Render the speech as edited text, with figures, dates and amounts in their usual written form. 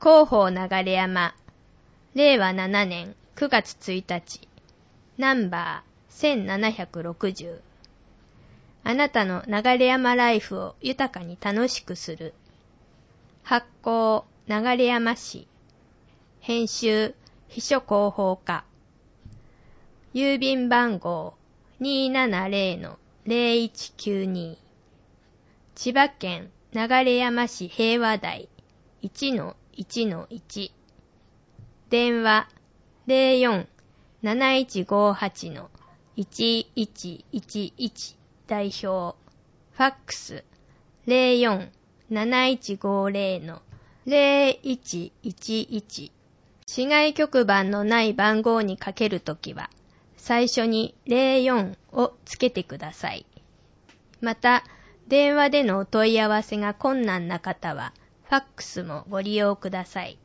広報流山、令和7年9月1日、ナンバー1760。あなたの流山ライフを豊かに楽しくする。発行、流山市。編集、秘書広報課。郵便番号 270-0192。千葉県流山市平和台 1-1-1。電話 04-7158-1111 代表。ファックス 04-7150-0111。市外局番のない番号にかけるときは、最初に04をつけてください。また、電話でのお問い合わせが困難な方は、ファックスもご利用ください。